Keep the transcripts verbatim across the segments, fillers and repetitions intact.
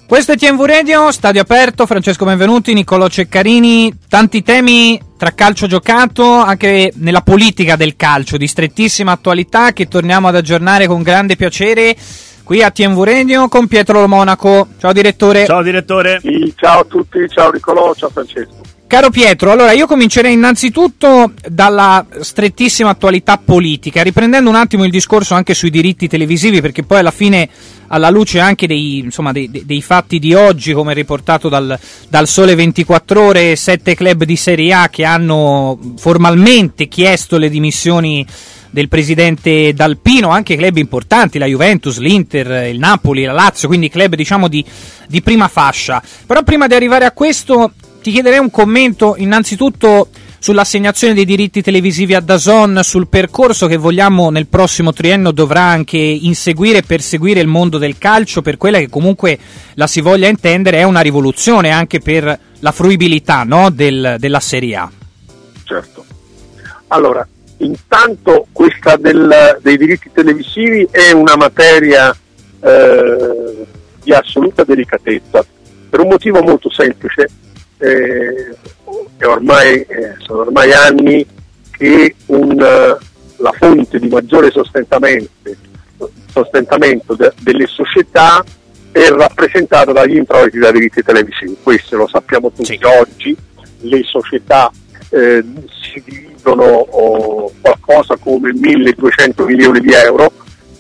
Questo è T M V Radio, stadio aperto, Francesco Benvenuti, Niccolò Ceccarini, tanti temi tra calcio giocato, anche nella politica del calcio, di strettissima attualità, che torniamo ad aggiornare con grande piacere qui a T M V Radio con Pietro Lo Monaco. Ciao direttore. Ciao direttore. Sì, ciao a tutti, ciao Niccolò, ciao Francesco. Caro Pietro, allora io comincerei innanzitutto dalla strettissima attualità politica, riprendendo un attimo il discorso anche sui diritti televisivi, perché poi alla fine, alla luce anche dei, insomma, dei, dei fatti di oggi, come riportato dal, dal Sole ventiquattro Ore, sette club di Serie A che hanno formalmente chiesto le dimissioni del presidente D'Alpino, anche club importanti, la Juventus, l'Inter, il Napoli, la Lazio, quindi club diciamo di, di prima fascia. Però prima di arrivare a questo ti chiederei un commento innanzitutto sull'assegnazione dei diritti televisivi a D A Z N, sul percorso che vogliamo nel prossimo triennio dovrà anche inseguire e perseguire il mondo del calcio, per quella che comunque la si voglia intendere è una rivoluzione anche per la fruibilità, no, del, della Serie A. Certo. Allora, intanto questa del, dei diritti televisivi è una materia eh, di assoluta delicatezza, per un motivo molto semplice. Eh, e ormai eh, sono ormai anni che un, la fonte di maggiore sostentamento, sostentamento de, delle società è rappresentata dagli introiti da diritti televisivi. Questo lo sappiamo tutti. Sì. Oggi le società eh, si dividono oh, qualcosa come milleduecento milioni di euro,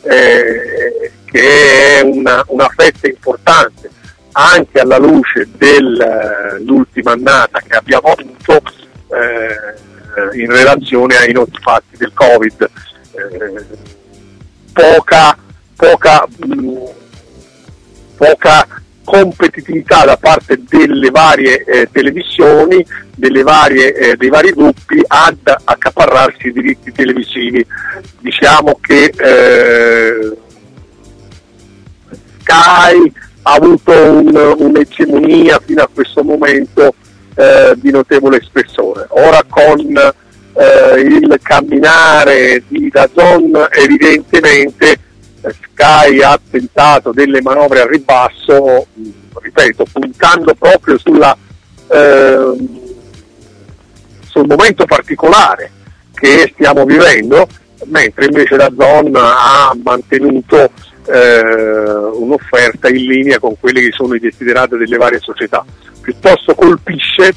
eh, che è una, una fetta importante, anche alla luce dell'ultima annata che abbiamo avuto eh, in relazione ai noti fatti del Covid. Eh, poca, poca, mh, poca competitività da parte delle varie eh, televisioni, delle varie, eh, dei vari gruppi ad accaparrarsi i diritti televisivi. Diciamo che eh, Sky ha avuto un, un'egemonia fino a questo momento eh, di notevole spessore. Ora con eh, il camminare di D A Z N evidentemente eh, Sky ha tentato delle manovre a ribasso, ripeto, puntando proprio sulla, eh, sul momento particolare che stiamo vivendo, mentre invece D A Z N ha mantenuto Eh, un'offerta in linea con quelli che sono i desiderati delle varie società. Piuttosto colpisce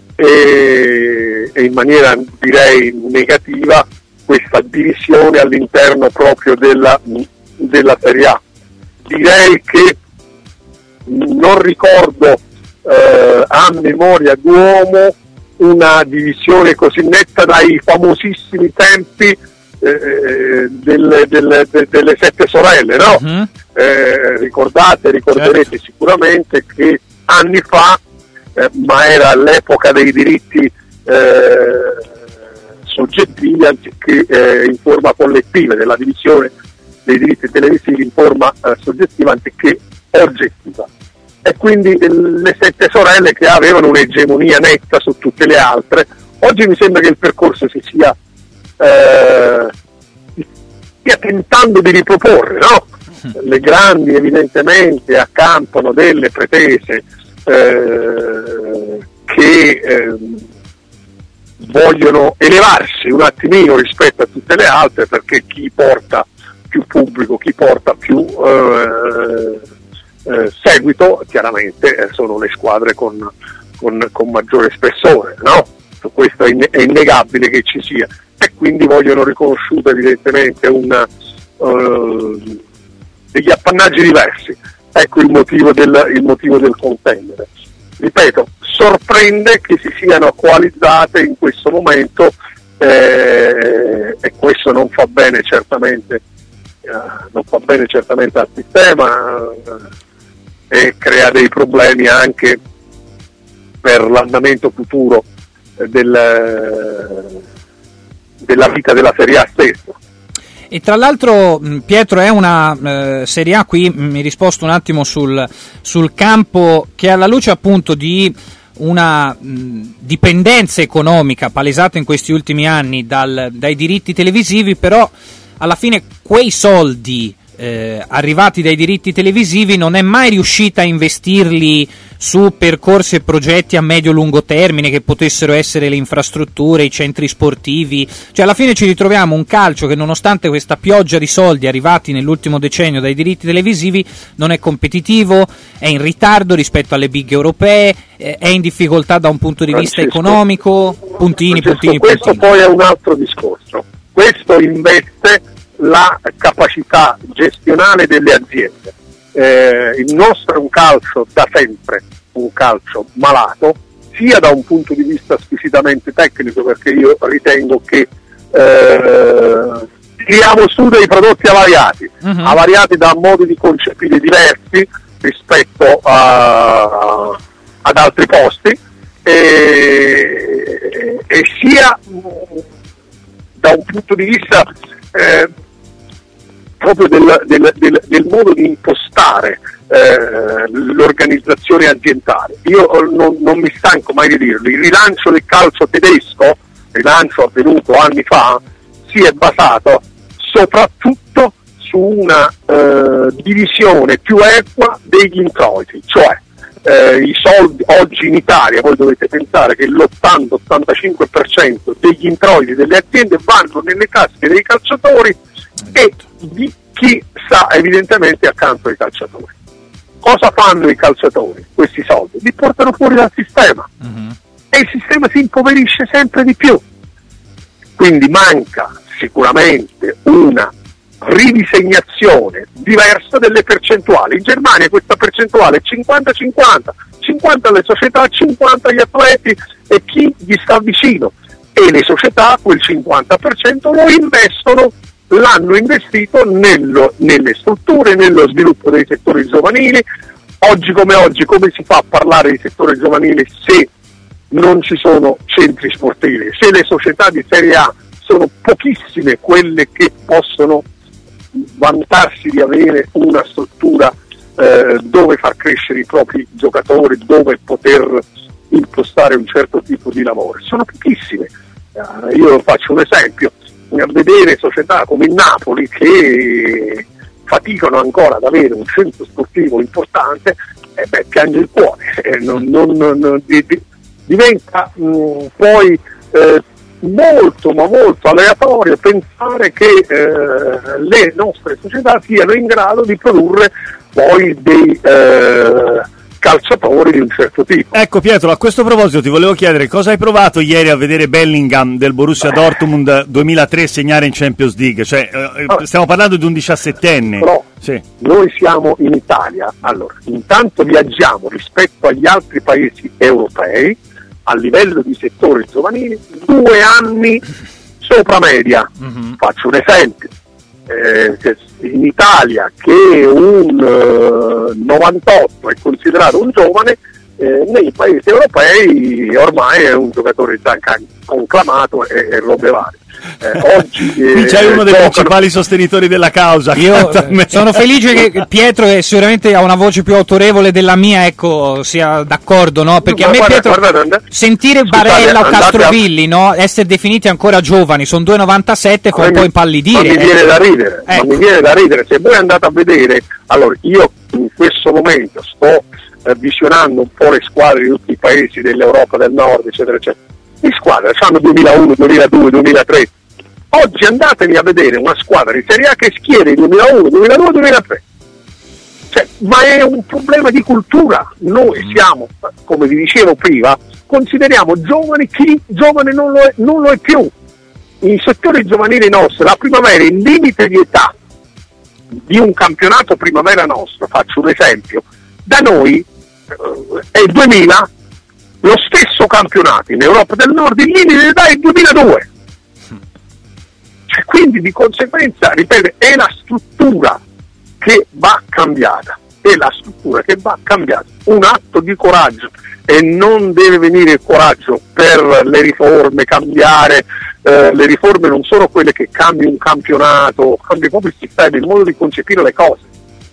e, e in maniera direi negativa questa divisione all'interno proprio della, della Serie A. Direi che non ricordo eh, a memoria d'uomo una divisione così netta dai famosissimi tempi Eh, delle, delle, delle, delle sette sorelle, no? Uh-huh. Eh, ricordate, ricorderete certo. Sicuramente che anni fa, eh, ma era all'epoca dei diritti eh, soggettivi anziché eh, in forma collettiva, della divisione dei diritti televisivi in forma eh, soggettiva anziché oggettiva. E quindi eh, le sette sorelle che avevano un'egemonia netta su tutte le altre. Oggi mi sembra che il percorso si sia Eh, stia tentando di riproporre, no? Le grandi evidentemente accampano delle pretese eh, che eh, vogliono elevarsi un attimino rispetto a tutte le altre, perché chi porta più pubblico, chi porta più eh, eh, seguito, chiaramente eh, sono le squadre con, con, con maggiore spessore, no? Questo è, inne- è innegabile che ci sia, e quindi vogliono riconosciuto evidentemente una, uh, degli appannaggi diversi. Ecco il motivo del, il motivo del contendere. Ripeto, sorprende che si siano coalizzate in questo momento eh, e questo non fa bene certamente, uh, non fa bene certamente al sistema uh, e crea dei problemi anche per l'andamento futuro del, della vita della Serie A stessa. E tra l'altro, Pietro, è una eh, Serie A, qui mi hai risposto un attimo sul, sul campo, che alla luce appunto di una mh, dipendenza economica palesata in questi ultimi anni dal, dai diritti televisivi, però alla fine quei soldi eh, arrivati dai diritti televisivi non è mai riuscita a investirli su percorsi e progetti a medio-lungo termine che potessero essere le infrastrutture, i centri sportivi. Cioè alla fine ci ritroviamo un calcio che, nonostante questa pioggia di soldi arrivati nell'ultimo decennio dai diritti televisivi, non è competitivo, è in ritardo rispetto alle big europee, è in difficoltà da un punto di vista Francesco, economico, puntini, Francesco, puntini, questo puntini. Poi è un altro discorso. Questo investe la capacità gestionale delle aziende. Eh, il nostro è un calcio da sempre, un calcio malato, sia da un punto di vista squisitamente tecnico, perché io ritengo che eh, tiriamo su dei prodotti avariati, uh-huh. avariati da modi di concepire diversi rispetto a, ad altri posti, e, e sia da un punto di vista eh, proprio del, del, del, del modo di impostare eh, l'organizzazione aziendale. Io non, non mi stanco mai di dirlo, il rilancio del calcio tedesco, rilancio avvenuto anni fa, si è basato soprattutto su una eh, divisione più equa degli introiti, cioè eh, i soldi oggi in Italia, voi dovete pensare che l'ottanta ottantacinque per cento degli introiti delle aziende vanno nelle tasche dei calciatori e di chi sta evidentemente accanto ai calciatori. Cosa fanno i calciatori? Questi soldi li portano fuori dal sistema, uh-huh. e il sistema si impoverisce sempre di più. Quindi manca sicuramente una ridisegnazione diversa delle percentuali. In Germania questa percentuale è cinquanta cinquanta, cinquanta le società, cinquanta gli atleti e chi gli sta vicino, e le società quel cinquanta per cento lo investono, l'hanno investito nello, nelle strutture, nello sviluppo dei settori giovanili. Oggi come oggi come si fa a parlare di settore giovanile se non ci sono centri sportivi, se le società di Serie A sono pochissime quelle che possono vantarsi di avere una struttura eh, dove far crescere i propri giocatori, dove poter impostare un certo tipo di lavoro? Sono pochissime. Uh, io faccio un esempio, a vedere società come il Napoli che faticano ancora ad avere un centro sportivo importante, e eh beh, piange il cuore, eh, non, non, non, di, di, diventa mh, poi eh, molto ma molto aleatorio pensare che eh, le nostre società siano in grado di produrre poi dei eh, calciatori di un certo tipo. Ecco Pietro, a questo proposito ti volevo chiedere cosa hai provato ieri a vedere Bellingham del Borussia Beh. Dortmund duemilatré segnare in Champions League, cioè eh, ah. stiamo parlando di un diciassettenne. Però sì. Noi siamo in Italia, allora intanto viaggiamo rispetto agli altri paesi europei a livello di settore giovanile due anni sopra media. Mm-hmm. Faccio un esempio, eh, in Italia che un uh, novantotto è considerato un giovane, eh, nei paesi europei ormai è un giocatore già conclamato e, e robe varie. Eh, oggi eh, c'è uno dei giocano... principali sostenitori della causa. Io sono felice che Pietro, che sicuramente ha una voce più autorevole della mia, ecco, sia d'accordo, no? Perché no, a me guarda, Pietro guarda, guarda, sentire scusate, Barella o Castrovilli, a... no? Essere definiti ancora giovani, sono due virgola novantasette, fa un po' impallidire. Ma mi viene da ridere, ecco. ma mi viene da ridere. Se voi andate a vedere, allora io in questo momento sto eh, visionando un po' le squadre di tutti i paesi dell'Europa del Nord, eccetera, eccetera. Le squadre hanno duemilauno, duemiladue, duemilatré. Oggi andatevi a vedere una squadra di Serie A che schiera il duemilauno, duemiladue, duemilatré. Cioè, ma è un problema di cultura. Noi siamo, come vi dicevo prima, consideriamo giovani chi giovane non lo è, non lo è più. In settori giovanili nostri, la primavera, il limite di età di un campionato primavera nostro, faccio un esempio, da noi eh, è il duemila. Lo stesso campionato in Europa del Nord, il limite di età è il duemiladue. Cioè, quindi di conseguenza, ripeto, è la struttura che va cambiata, è la struttura che va cambiata. Un atto di coraggio, e non deve venire il coraggio per le riforme, cambiare, eh, le riforme non sono quelle che cambi un campionato, cambi proprio il sistema, il modo di concepire le cose.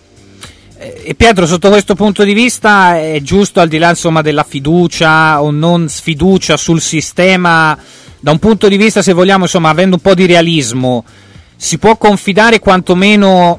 E Pietro, sotto questo punto di vista è giusto, al di là insomma della fiducia o non sfiducia sul sistema, da un punto di vista, se vogliamo, insomma, avendo un po' di realismo, si può confidare quantomeno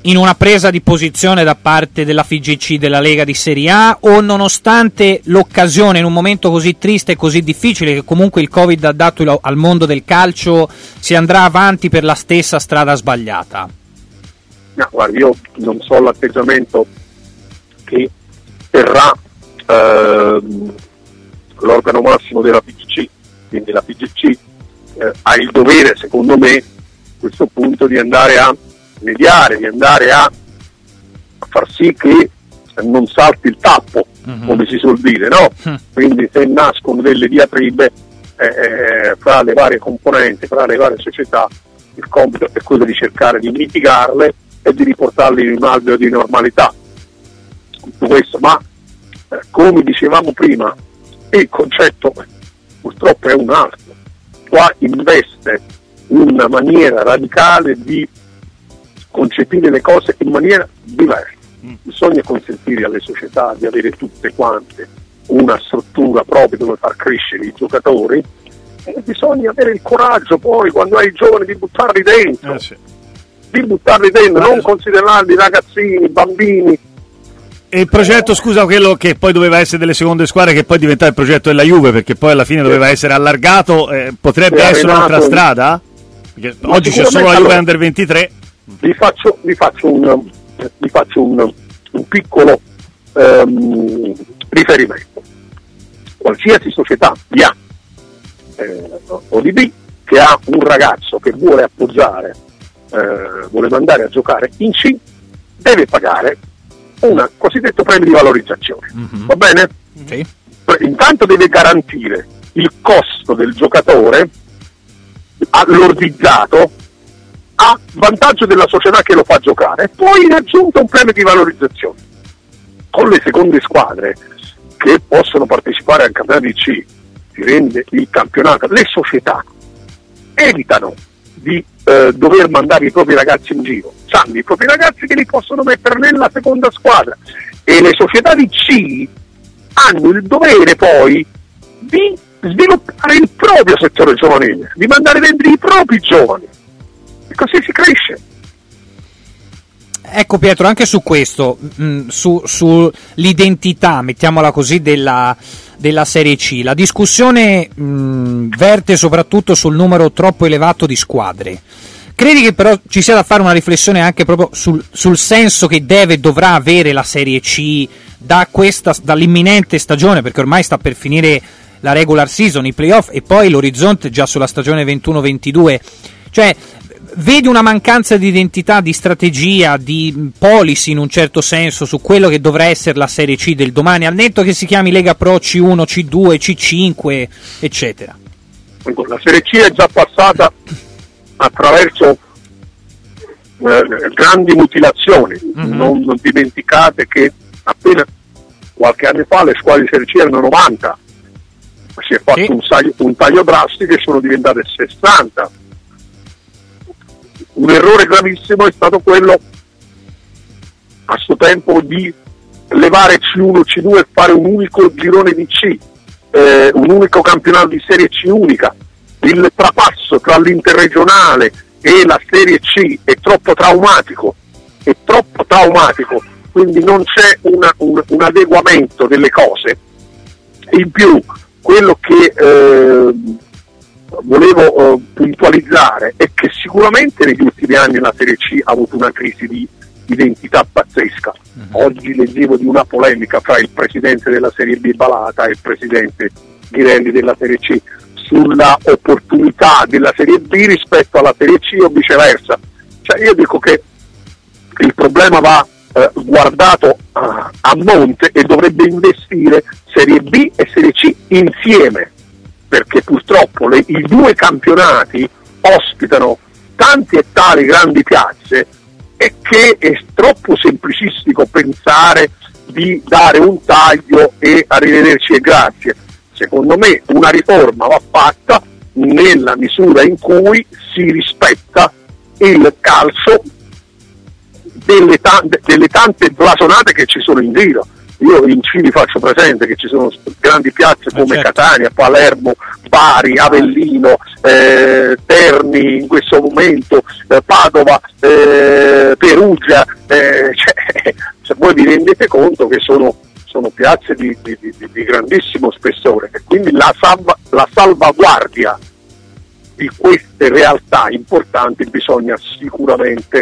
in una presa di posizione da parte della F I G C, della Lega di Serie A, o nonostante l'occasione in un momento così triste e così difficile che comunque il Covid ha dato al mondo del calcio, si andrà avanti per la stessa strada sbagliata? No, guarda, io non so l'atteggiamento che terrà eh, l'organo massimo della F I G C, quindi la F I G C eh, ha il dovere, secondo me, a questo punto di andare a mediare, di andare a far sì che non salti il tappo, uh-huh. come si suol dire, no? Uh-huh. Quindi se nascono delle diatribe eh, fra le varie componenti, fra le varie società, il compito è quello di cercare di mitigarle e di riportarli in un alveo di normalità. Tutto questo, ma eh, come dicevamo prima, il concetto purtroppo è un altro. Qua investe una maniera radicale di concepire le cose in maniera diversa. Mm. Bisogna consentire alle società di avere tutte quante una struttura propria dove far crescere i giocatori, e bisogna avere il coraggio poi, quando hai i giovani, di buttarli dentro, eh sì. di buttarli dentro, non considerarli ragazzini, bambini. E il progetto, scusa, quello che poi doveva essere delle seconde squadre, che poi diventava il progetto della Juve, perché poi alla fine doveva essere allargato, eh, potrebbe essere un'altra strada? Perché oggi c'è solo la Juve allora, Under ventitré. Vi faccio, vi faccio, un, vi faccio un, un piccolo um, riferimento. Qualsiasi società di A eh, o di B che ha un ragazzo che vuole appoggiare, eh, vuole mandare a giocare in C, deve pagare un cosiddetto premio di valorizzazione, mm-hmm. va bene? Sì. Intanto deve garantire il costo del giocatore all'ordizzato a vantaggio della società che lo fa giocare, e poi in aggiunta un premio di valorizzazione. Con le seconde squadre che possono partecipare al campionato di C, si rende il campionato, le società evitano di eh, dover mandare i propri ragazzi in giro, sanno i propri ragazzi che li possono mettere nella seconda squadra, e le società di C hanno il dovere poi di sviluppare il proprio settore giovanile, di mandare dentro i propri giovani, e così si cresce. Ecco Pietro, anche su questo, mh, su, su l'identità, mettiamola così, della, della Serie C, la discussione mh, verte soprattutto sul numero troppo elevato di squadre. Credi che però ci sia da fare una riflessione anche proprio sul, sul senso che deve e dovrà avere la Serie C da questa, dall'imminente stagione, perché ormai sta per finire la regular season, i playoff, e poi l'orizzonte già sulla stagione ventuno ventidue? Cioè, vedi una mancanza di identità, di strategia, di policy in un certo senso su quello che dovrà essere la Serie C del domani, al netto che si chiami Lega Pro C uno, C due, C cinque, eccetera? La Serie C è già passata attraverso eh, grandi mutilazioni, mm-hmm. non, non dimenticate che appena qualche anno fa le squadre di Serie C erano novanta, si è fatto sì. un, taglio, un taglio drastico e sono diventate sessanta. Un errore gravissimo è stato quello a suo tempo di levare C uno, C due e fare un unico girone di C, eh, un unico campionato di Serie C unica. Il trapasso tra l'interregionale e la Serie C è troppo traumatico, è troppo traumatico, quindi non c'è una, un, un adeguamento delle cose. In più, quello che eh, volevo uh, puntualizzare è che sicuramente negli ultimi anni la Serie C ha avuto una crisi di identità pazzesca. Uh-huh. Oggi leggevo di una polemica fra il presidente della Serie B Balata e il presidente Ghirelli della Serie C sulla opportunità della Serie B rispetto alla Serie C o viceversa. Cioè io dico che il problema va eh, guardato uh, a monte, e dovrebbe investire Serie B e Serie C insieme, perché purtroppo le, i due campionati ospitano tanti e tali grandi piazze, e che è troppo semplicistico pensare di dare un taglio e arrivederci e grazie. Secondo me una riforma va fatta nella misura in cui si rispetta il calcio delle tante, delle tante blasonate che ci sono in giro. io in Cili faccio presente che ci sono grandi piazze come certo. Catania, Palermo, Bari, Avellino, eh, Terni in questo momento, eh, Padova, eh, Perugia, eh, cioè, se voi vi rendete conto che sono, sono piazze di, di, di, di grandissimo spessore, e quindi la, salva, la salvaguardia di queste realtà importanti bisogna sicuramente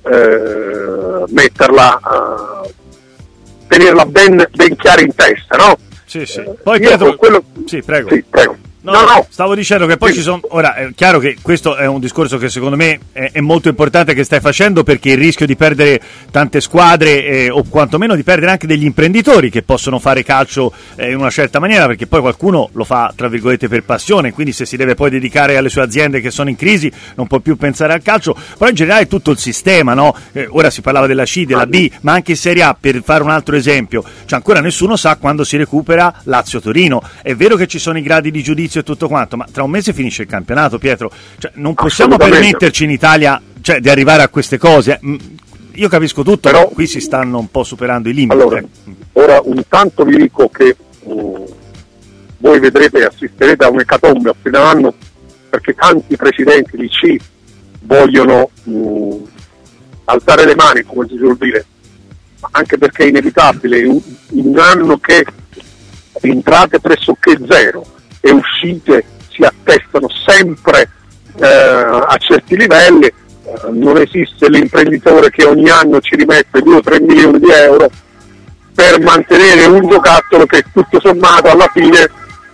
eh, metterla, eh, tenerla ben, ben chiara in testa, no? Sì, sì. Poi Io Pietro, quello... sì, prego. Sì, prego. No, no, no. Stavo dicendo che poi sì. ci sono. Ora, è chiaro che questo è un discorso che secondo me è, è molto importante che stai facendo, perché il rischio di perdere tante squadre eh, o quantomeno di perdere anche degli imprenditori che possono fare calcio eh, in una certa maniera, perché poi qualcuno lo fa tra virgolette per passione, quindi se si deve poi dedicare alle sue aziende che sono in crisi non può più pensare al calcio, però in generale tutto il sistema, no? Eh, ora si parlava della C, della B, ma anche in Serie A, per fare un altro esempio, cioè ancora nessuno sa quando si recupera Lazio-Torino. È vero che ci sono i gradi di giudizio e tutto quanto, ma tra un mese finisce il campionato, Pietro, cioè, non possiamo permetterci in Italia, cioè, di arrivare a queste cose. Io capisco tutto, però qui si stanno un po' superando i limiti. Allora, ora intanto vi dico che uh, voi vedrete e assisterete a un'ecatombe a fine anno, perché tanti presidenti di C vogliono uh, alzare le mani, come si suol dire, anche perché è inevitabile in un anno che entrate pressoché zero e uscite si attestano sempre eh, a certi livelli, eh, non esiste l'imprenditore che ogni anno ci rimette due o tre milioni di euro per mantenere un giocattolo che tutto sommato alla fine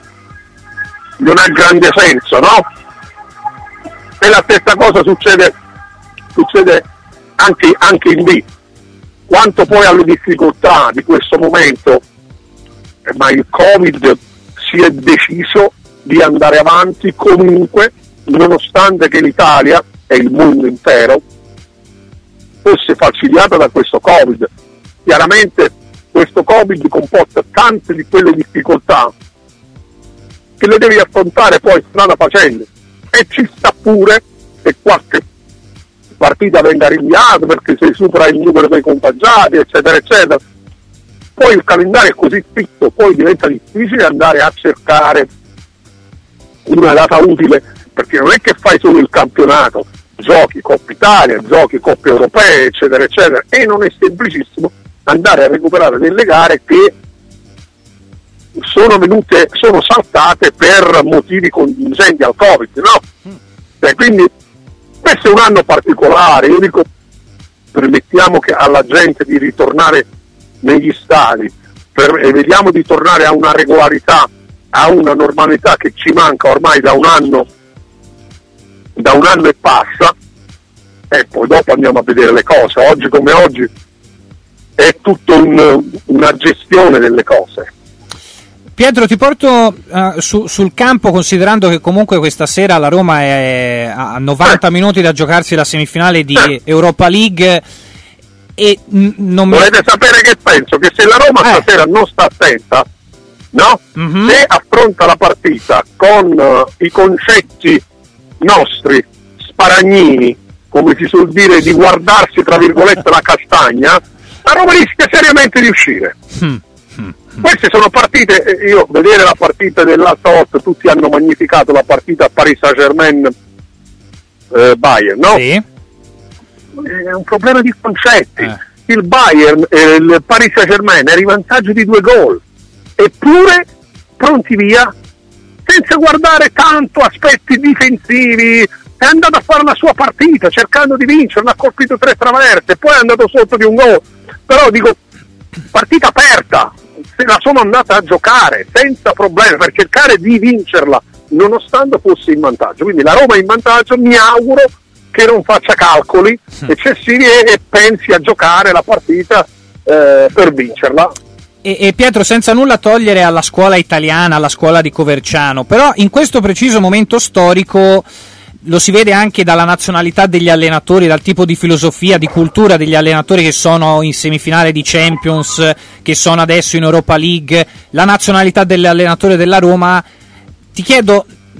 non ha grande senso, no? E la stessa cosa succede, succede anche, anche in B. Quanto poi alle difficoltà di questo momento, eh, ma il Covid si è deciso di andare avanti comunque, nonostante che l'Italia e il mondo intero fosse falcidiata da questo Covid. Chiaramente questo Covid comporta tante di quelle difficoltà che le devi affrontare poi strada facendo, e ci sta pure che qualche partita venga rinviata perché si supera il numero dei contagiati, eccetera eccetera. Poi il calendario è così fitto, poi diventa difficile andare a cercare una data utile, perché non è che fai solo il campionato, giochi Coppa Italia, giochi Coppe Europee, eccetera eccetera, e non è semplicissimo andare a recuperare delle gare che sono venute, sono saltate per motivi contingenti al Covid, no? E quindi questo è un anno particolare. Io dico, permettiamo che alla gente di ritornare negli stadi, per, e vediamo di tornare a una regolarità, a una normalità che ci manca ormai da un anno, da un anno e passa, e poi dopo andiamo a vedere le cose. Oggi come oggi è tutto un, una gestione delle cose. Pietro, ti porto uh, su, sul campo, considerando che comunque questa sera la Roma è a novanta eh. minuti da giocarsi la semifinale di eh. Europa League. E n- non volete mi... sapere che penso? Che se la Roma eh. stasera non sta attenta, no? Mm-hmm. Se affronta la partita con uh, i concetti nostri sparagnini, come si suol dire, di guardarsi tra virgolette la castagna, la Roma rischia seriamente di uscire. Mm. Queste sono partite, io vedere la partita dell'Alta, tutti hanno magnificato la partita Paris Saint-Germain eh, Bayern, no? Sì. È un problema di concetti. Eh. Il Bayern, eh, il Paris Saint-Germain era in vantaggio di due gol, eppure pronti via, senza guardare tanto aspetti difensivi, è andato a fare la sua partita cercando di vincere, ha colpito tre traverse, poi è andato sotto di un gol. Però dico, partita aperta, se la sono andata a giocare senza problemi per cercare di vincerla, nonostante fosse in vantaggio. Quindi la Roma è in vantaggio, mi auguro che non faccia calcoli eccessivi e, e pensi a giocare la partita eh, per vincerla. E, e Pietro, senza nulla togliere alla scuola italiana, alla scuola di Coverciano, però in questo preciso momento storico lo si vede anche dalla nazionalità degli allenatori, dal tipo di filosofia, di cultura degli allenatori che sono in semifinale di Champions, che sono adesso in Europa League, la nazionalità dell'allenatore della Roma. Ti chiedo,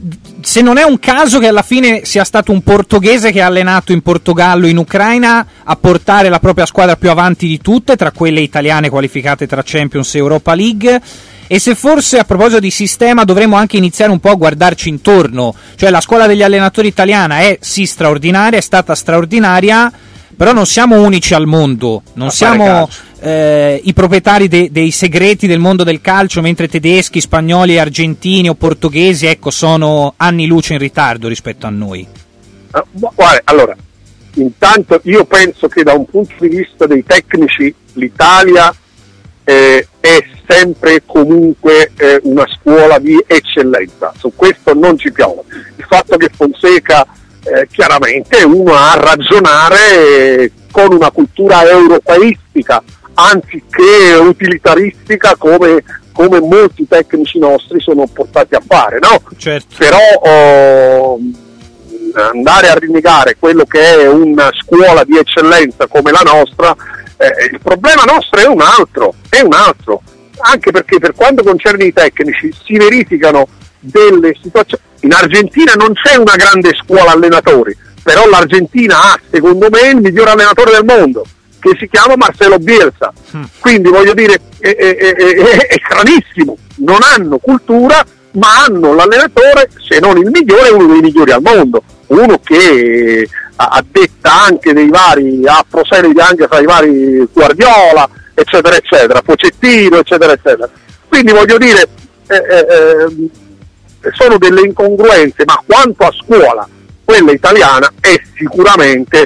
se non è un caso che alla fine sia stato un portoghese che ha allenato in Portogallo, in Ucraina, a portare la propria squadra più avanti di tutte, tra quelle italiane qualificate tra Champions e Europa League. E se forse, a proposito di sistema, dovremmo anche iniziare un po' a guardarci intorno, cioè la scuola degli allenatori italiana è sì straordinaria, è stata straordinaria, però non siamo unici al mondo, non siamo eh, i proprietari de- dei segreti del mondo del calcio, mentre tedeschi, spagnoli, argentini o portoghesi, ecco, sono anni luce in ritardo rispetto a noi. Uh, guarda, allora, intanto io penso che da un punto di vista dei tecnici l'Italia eh, è sempre e comunque eh, una scuola di eccellenza, su questo non ci piove. Il fatto che Fonseca eh, chiaramente è uno a ragionare eh, con una cultura europeistica anziché utilitaristica come, come molti tecnici nostri sono portati a fare, no? Certo. Però oh, andare a rinnegare quello che è una scuola di eccellenza come la nostra, eh, il problema nostro è un altro, è un altro, anche perché per quanto concerne i tecnici si verificano delle situazioni. In Argentina non c'è una grande scuola allenatori, però l'Argentina ha, secondo me, il miglior allenatore del mondo, che si chiama Marcelo Bielsa. Mm. Quindi voglio dire, è, è, è, è, è stranissimo, non hanno cultura, ma hanno l'allenatore, se non il migliore, uno dei migliori al mondo, uno che ha detta anche dei vari, ha proseliti anche fra i vari Guardiola, eccetera eccetera, Pochettino, eccetera eccetera. Quindi voglio dire, eh, eh, sono delle incongruenze, ma quanto a scuola, quella italiana è sicuramente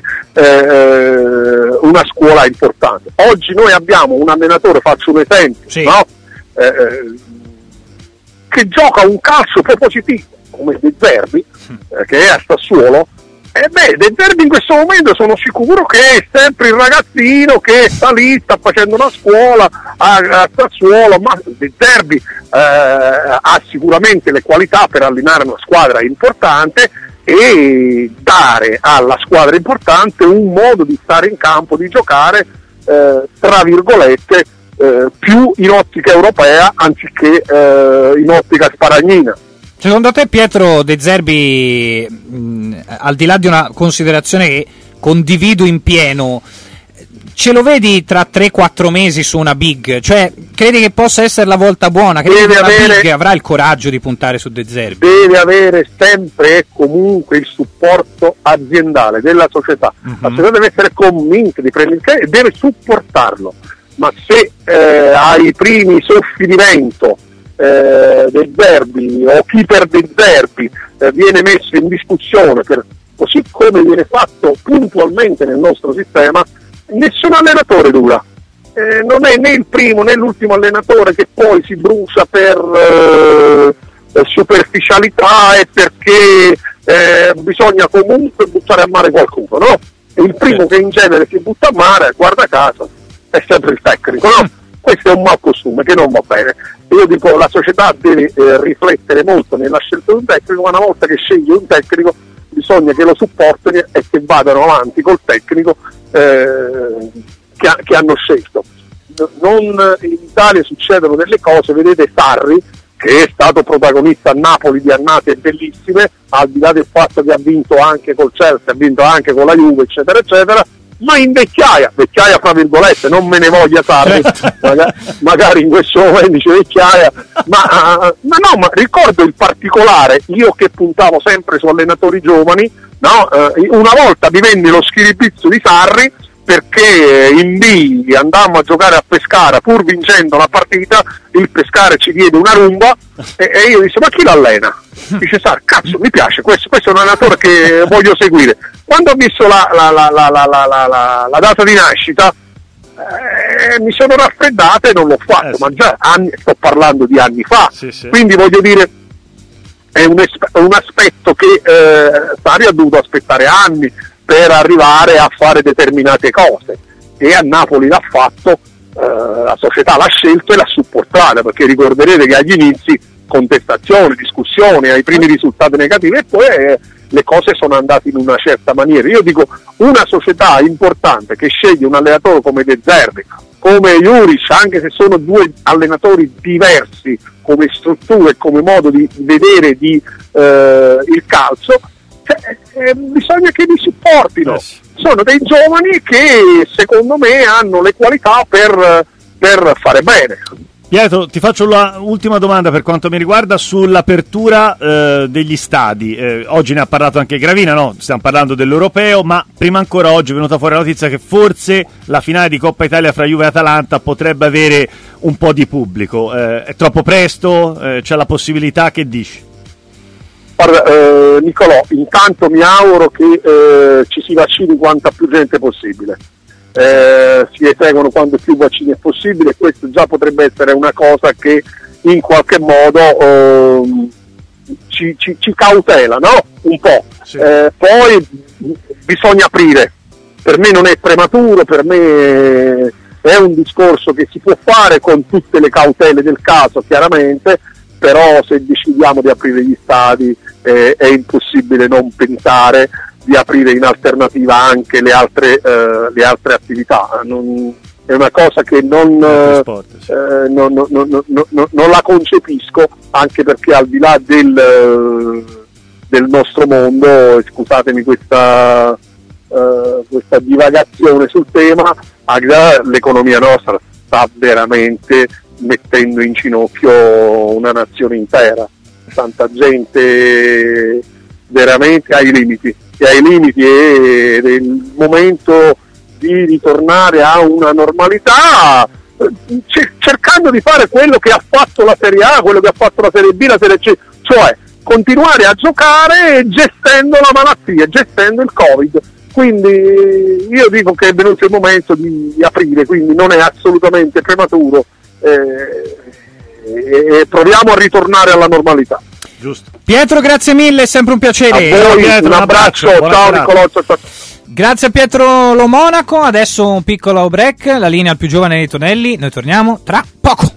eh, una scuola importante. Oggi noi abbiamo un allenatore, faccio un esempio, sì. no? eh, che gioca un calcio propositivo come De Zerbi, eh, che è a Sassuolo. E beh, De Zerbi in questo momento sono sicuro che è sempre il ragazzino che sta lì, sta facendo una scuola a, a Sassuolo, ma De Zerbi eh, ha sicuramente le qualità per allenare una squadra importante e dare alla squadra importante un modo di stare in campo, di giocare, eh, tra virgolette, eh, più in ottica europea anziché eh, in ottica sparagnina. Secondo te, Pietro, De Zerbi, mh, al di là di una considerazione che condivido in pieno, ce lo vedi tra tre quattro mesi su una big? Cioè, credi che possa essere la volta buona? Credi che la big avrà il coraggio di puntare su De Zerbi? Deve avere sempre e comunque il supporto aziendale della società. Uh-huh. La società deve essere convinta di prendere e deve supportarlo. Ma se eh, ai primi soffi di vento Eh, De Zerbi o chi per De Zerbi eh, viene messo in discussione, per, così come viene fatto puntualmente nel nostro sistema, nessun allenatore dura. Eh, non è né il primo né l'ultimo allenatore che poi si brucia per eh, superficialità e perché eh, bisogna comunque buttare a mare qualcuno, no? E il primo che in genere si butta a mare, guarda caso, è sempre il tecnico, no? Questo è un mal costume che non va bene. Io dico, la società deve eh, riflettere molto nella scelta di un tecnico, ma una volta che sceglie un tecnico bisogna che lo supportino e che vadano avanti col tecnico eh, che, ha, che hanno scelto. Non, in Italia succedono delle cose, vedete Sarri, che è stato protagonista a Napoli di annate bellissime, al di là del fatto che ha vinto anche col Chelsea, ha vinto anche con la Juve, eccetera eccetera, ma in vecchiaia, vecchiaia fra virgolette, non me ne voglia Sarri, magari, magari in questo momento dice vecchiaia, ma, ma no, ma ricordo il particolare, io che puntavo sempre su allenatori giovani, no, eh, una volta mi venni lo schiribizzo di Sarri perché in B andammo a giocare a Pescara, pur vincendo la partita, il Pescara ci diede una rumba e, e io disse, ma chi l'allena? Dice Sarri, cazzo, mi piace, questo, questo è un allenatore che voglio seguire. Quando ho visto la, la, la, la, la, la, la, la data di nascita eh, mi sono raffreddata e non l'ho fatto, eh, sì. ma già anni, sto parlando di anni fa, sì, sì. Quindi voglio dire, è un, esp- un aspetto che eh, Sarri ha dovuto aspettare anni per arrivare a fare determinate cose e a Napoli l'ha fatto, eh, la società l'ha scelto e l'ha supportata, perché ricorderete che agli inizi contestazioni, discussioni, ai primi risultati negativi e poi eh, le cose sono andate in una certa maniera. Io dico, una società importante che sceglie un allenatore come De Zerbi come Juric, anche se sono due allenatori diversi come struttura e come modo di vedere di, eh, il calcio, cioè, eh, bisogna che li supportino. Yes. Sono dei giovani che secondo me hanno le qualità per, per fare bene. Pietro, ti faccio l'ultima domanda per quanto mi riguarda sull'apertura eh, degli stadi. Eh, oggi ne ha parlato anche Gravina, no? Stiamo parlando dell'Europeo, ma prima ancora oggi è venuta fuori la notizia che forse la finale di Coppa Italia fra Juve e Atalanta potrebbe avere un po' di pubblico. Eh, è troppo presto? Eh, c'è la possibilità? Che dici? Guarda, eh, Nicolò, intanto mi auguro che eh, ci si vaccini quanta più gente possibile. Eh, si eseguono quanto più vaccini è possibile, e questo già potrebbe essere una cosa che in qualche modo eh, ci, ci, ci cautela, no? Un po'. Sì. Eh, poi bisogna aprire. Per me non è prematuro, per me è un discorso che si può fare con tutte le cautele del caso, chiaramente, però se decidiamo di aprire gli stadi eh, è impossibile non pensare di aprire in alternativa anche le altre, eh, le altre attività. Non, è una cosa che non, sport, sì. eh, non, non, non, non, non la concepisco, anche perché al di là del, del nostro mondo, scusatemi questa, eh, questa divagazione sul tema, l'economia nostra sta veramente mettendo in ginocchio una nazione intera, tanta gente veramente ai limiti. E ai limiti è il momento di ritornare a una normalità, cercando di fare quello che ha fatto la Serie A, quello che ha fatto la Serie B, la Serie C, cioè continuare a giocare gestendo la malattia, gestendo il Covid. Quindi io dico che è venuto il momento di aprire, quindi non è assolutamente prematuro, eh, e, e proviamo a ritornare alla normalità. Giusto. Pietro, grazie mille, è sempre un piacere. A voi, Pietro, un abbraccio, un ciao Nicolò. Grazie a Pietro Lo Monaco, adesso un piccolo break, la linea al più giovane dei Tonelli, noi torniamo tra poco.